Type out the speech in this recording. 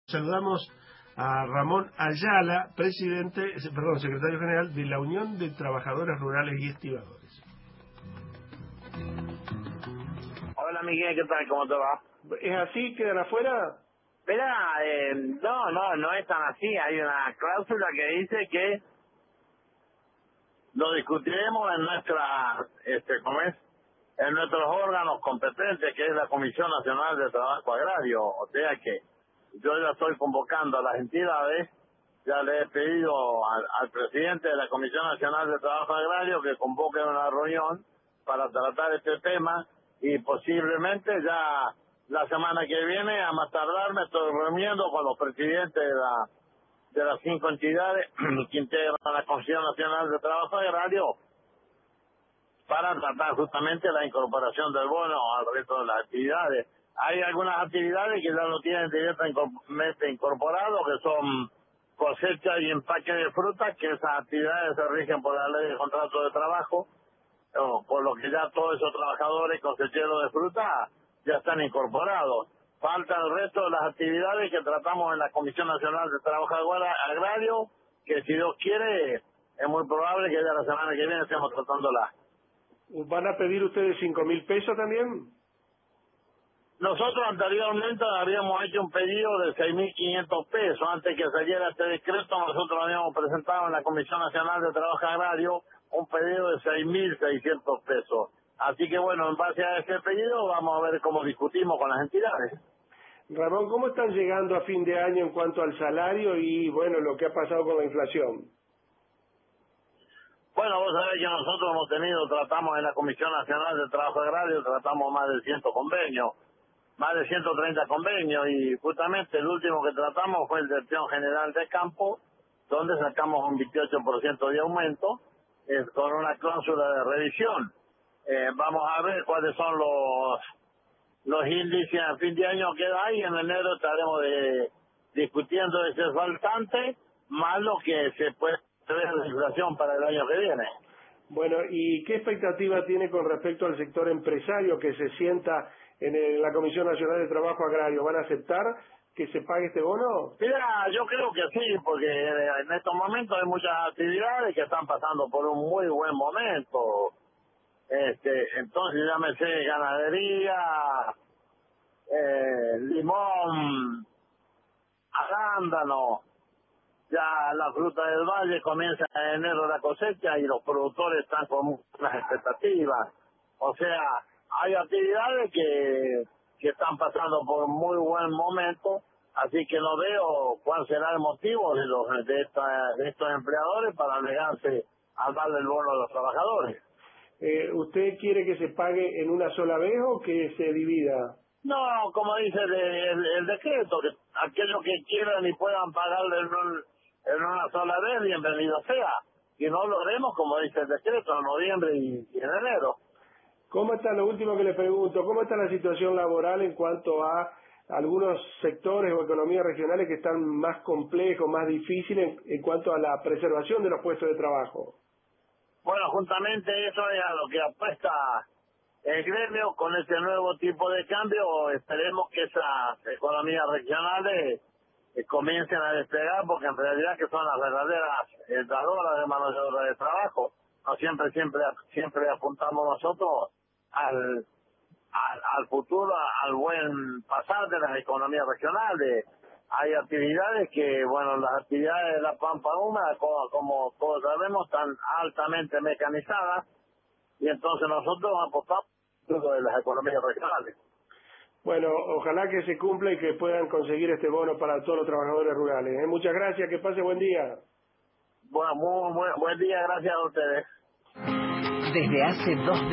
Saludamos a Ramón Ayala, secretario general de la Unión de Trabajadores Rurales y Estibadores. Hola Miguel, ¿qué tal? ¿Cómo te va? ¿Es así? ¿Quedan afuera? Mira, no es tan así. Hay una cláusula que dice que lo discutiremos en en nuestros órganos competentes, que es la Comisión Nacional de Trabajo Agrario. O sea que yo ya estoy convocando a las entidades, ya le he pedido al presidente de la Comisión Nacional de Trabajo Agrario que convoque una reunión para tratar este tema y posiblemente ya la semana que viene, a más tardar, me estoy reuniendo con los presidentes de las 5 entidades que integran la Comisión Nacional de Trabajo Agrario para tratar justamente la incorporación del bono al resto de las actividades. Hay algunas actividades que ya lo tienen directamente incorporado, que son cosecha y empaque de frutas, que esas actividades se rigen por la ley de contrato de trabajo, por lo que ya todos esos trabajadores cosecheros de fruta ya están incorporados. Falta el resto de las actividades que tratamos en la Comisión Nacional de Trabajo Agrario, que si Dios quiere, es muy probable que ya la semana que viene estemos tratándola. ¿Van a pedir ustedes 5.000 pesos también? Nosotros anteriormente habíamos hecho un pedido de 6.500 pesos. Antes que saliera este decreto, nosotros habíamos presentado en la Comisión Nacional de Trabajo Agrario un pedido de 6.600 pesos. Así que bueno, en base a ese pedido vamos a ver cómo discutimos con las entidades. Ramón, ¿cómo están llegando a fin de año en cuanto al salario y bueno, lo que ha pasado con la inflación? Bueno, vos sabés que nosotros tratamos en la Comisión Nacional de Trabajo Agrario, tratamos más de 100 convenios, más de 130 convenios, y justamente el último que tratamos fue el del Peón General de Campo, donde sacamos un 28% de aumento, con una cláusula de revisión. Vamos a ver cuáles son los índices a fin de año que da, y en enero estaremos discutiendo ese faltante, más lo que se puede ver la inflación para el año que viene. Bueno, ¿y qué expectativa tiene con respecto al sector empresario que se sienta en la Comisión Nacional de Trabajo Agrario? ¿Van a aceptar que se pague este bono? Mira, yo creo que sí, porque en estos momentos hay muchas actividades que están pasando por un muy buen momento. Entonces llámese ganadería, limón, arándano. Ya la fruta del valle comienza en enero la cosecha y los productores están con muchas expectativas. O sea, hay actividades que están pasando por muy buen momento, así que no veo cuál será el motivo de estos empleadores para negarse a darle el bono a los trabajadores. ¿Usted quiere que se pague en una sola vez o que se divida? No, como dice el decreto, que aquellos que quieran y puedan pagarle en una sola vez, bienvenido sea. Y no lo haremos, como dice el decreto, en noviembre y en enero. ¿Cómo está, lo último que le pregunto, cómo está la situación laboral en cuanto a algunos sectores o economías regionales que están más complejos, más difíciles en cuanto a la preservación de los puestos de trabajo? Bueno, juntamente eso es a lo que apuesta el gremio con este nuevo tipo de cambio. Esperemos que esas economías regionales comiencen a despegar, porque en realidad que son las verdaderas dadoras de mano de obra de trabajo. No siempre apuntamos nosotros al futuro, al buen pasar de las economías regionales. Hay actividades que, bueno, las actividades de la Pampa Húmeda, como todos sabemos, están altamente mecanizadas, y entonces nosotros apostamos de las economías regionales. Bueno, ojalá que se cumpla y que puedan conseguir este bono para todos los trabajadores rurales. Muchas gracias, que pase buen día. Bueno, buen día, gracias a ustedes. Desde hace 2